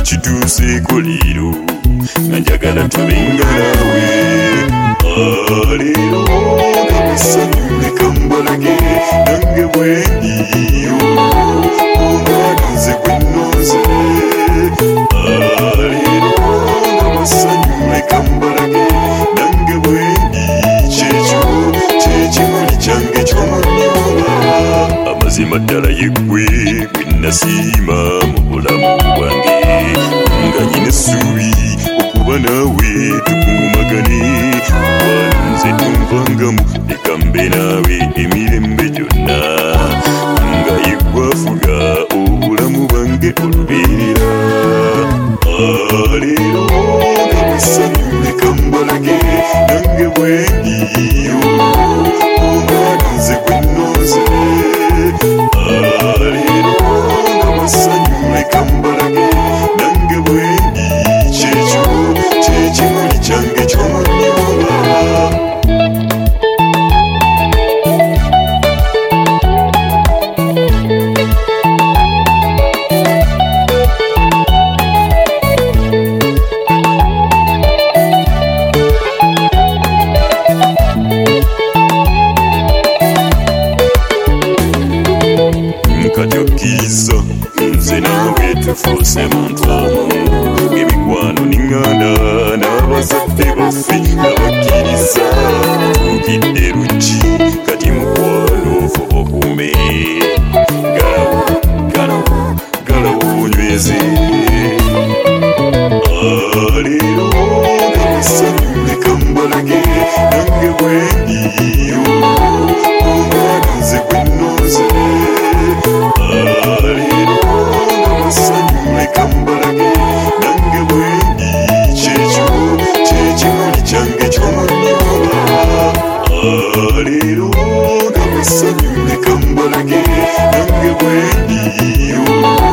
kituuseeko leero nga njagala tubenga naawe. Leero nga musanyu leka mbalage nange bwendiyo omwana nze gwennoze. Leero nga musanyu leka mbalage nange bwendi kyekyo kyekimuli kyange ky'omu nnyumba. Amazima ddala yeggwe gwe nasiima mu bulamu bwange nga nyina essuubi okuba naawe tukuumagane. Wanze tumvangamu leka mbe naawe emirembe gyonna nga yeggwafuga obulamu bwange olubeerera. Leero nga musanyu leka mbalage nange bwendiyo omwana nze gwennoze. Leero nga musanyu leka mbalage nange bwendi kyekyo kyekimuli kyange ky'omu nnyumba. Kati okkiriza nze naawe tufuuse montomo ng'emikwano n'eŋŋanda n'abazadde baffe nabakkiriza tuukidde luggi kati mukwano fuba okuume galawo onyweze. Leero nga musanyu leka mbalage nange bwendiyo omwana nze gwennoze. Leero nga musanyu leka mbalage nange bwendi kyekyo kyekimuli kyange ky'omu nnyumba. Leero nga musanyu leka mbalage nange bwendiyo